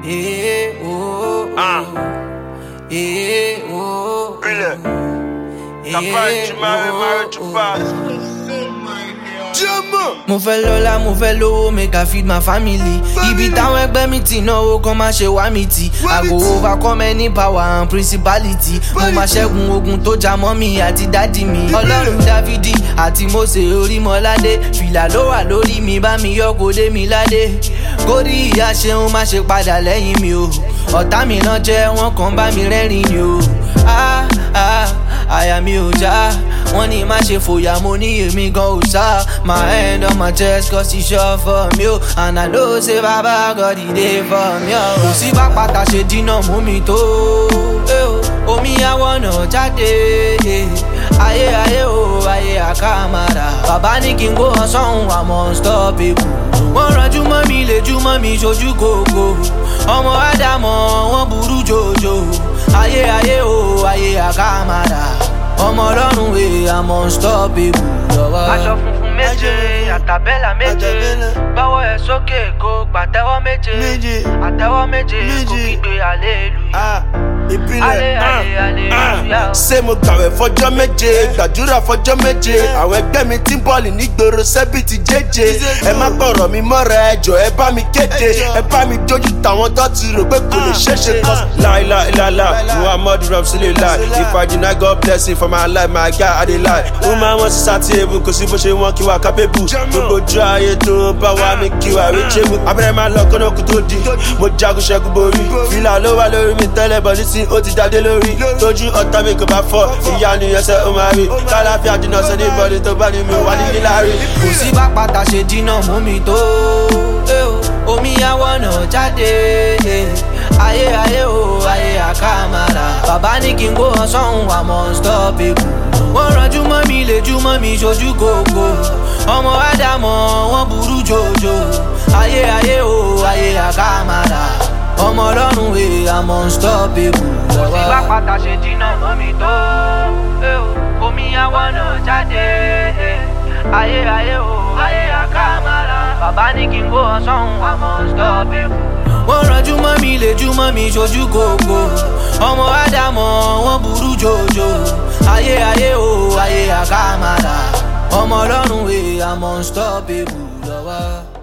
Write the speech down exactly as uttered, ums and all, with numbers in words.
Eh, oh, Ah. eh, oh, Brilliant. eh, Capaz de marry, marry to pass. Mo fẹ́ lọ́lá, mo fẹ́ lówó, make I feed my family. Ibi táwọn ẹgbẹ́ mi ti náwó kan máa ṣe wá mi tì. I go overcome any power and principality. Mo máa ṣẹ́gun ogun tó já mọ́ mi àti dádì mi. Ọlọ́run Dáfídì àti Mósè Orímọládé. Fìlà ló wà lórí mi, bá mi yọ kó dé mi ládé. Kórí ìyá ṣeun má ṣe padà lẹ́yìn mi o. Ọ̀tá mi náà jẹ́ wọ́n kàn bá mi rẹ́rìn ni o. Ah ah àyà mi ò já. Wọ́n ní má ṣe fòyà, mo ní èmi gan ò sá. My hand on my chest cause he sure for me o. And I know say baba God he dey for me o. Kò sí bá pátá ṣe dínà mú mi tó. Omi àwọn náà jáde. Ayé ayé o, ayé àkàmàrà. Bàbá ní kí n kó hàn sọ́hun, I'm unstoppable. Wọ́n ranjú mọ́ mi, lè jú mọ́ mi, ṣojú kòkó. Ọmọ Ádámọ̀ wọ́n burú jòjò. Ayé ayé o, ayé àkàmàrà. Ọmọ Ọlọ́run wè, I'm unstoppable. Aṣọ funfun méje, àtàbẹ́là méje. Gbọ́wọ́ ẹ̀ sókè kó pàtẹ́wọ́ méje. Àtẹ́wọ́ méje kó kígbe hallelujah. Ìpínlẹ̀ ṣé mo gbàwẹ̀ fọjọ́ méje, gbàdúrà fọjọ́ méje. Àwọn ẹgbẹ́ mi tí ń bọ́ọ̀lì nígboro sẹ́bì ti jẹ́jẹ́. Ẹ má gbọ́rọ̀ mi mọ́ra ẹjọ́, ẹ bá mi kéde. Ẹ bá mi jójú tàwọn tó ti rò pé kò lè ṣeéṣe kọ́. Láìláìláìlá, Muhammadu Rasulillah. If I deny God blessing for my life, my guy I dey lie. Ó máa wọ́n sí sátìrìbù, kò sí bó ṣe wọ́n kí wà kábẹ́bù. Gbogbo ojú ayé tó bá wà mí kí wà rí jẹ́mu. Abẹ́rẹ́ máa lọ kọ́nà kú tó di. Mo jagun ṣẹ́gun borí. Fìlà ló wà lórí mi tẹ́lẹ̀ bọ̀ nísìn ó ti jáde lórí. Tójú ọ̀tá mi kò bá fọ́, ìyá ni ẹsẹ̀ ó máa rí. Kálàfíà dínà sẹ́ni bọ́ọ̀lì tó bá ní mi wà ní níláàrí. Kò sí bá pátá ṣe dínà mú mi tó. Omi àwọn náà jáde. Ayé ayé o, ayé àkàmàrà. Bàbá ní kí n kó hàn sọ́hun, I'm unstoppable. Wọ́n ranjú mọ́ mi, lè jú mọ́ mi, ṣojú kòkó. Ọmọ Ádámọ̀ wọ́n burú jòjò. Ayé ayé o, ayé àkàmàrà. Ọmọ Ọlọ́run wè, I'm unstoppable. Kò sí bá pátá ṣe dínà mọ́ mi tó. Omi àwọn náà jáde. Ayé ayé o, ayé àkàmàrà. Bàbá ní kí n kó hàn sọ́hun, I'm unstoppable. Wọ́n ranjú mọ́ mi, lè jú mọ́ mi, ṣojú kòkó. Ọmọ Ádámọ̀ wọ́n burú jòjò. Ayé ayé o, ayé àkàmàrà. Ọmọ Ọlọ́run wè, I'm unstoppable.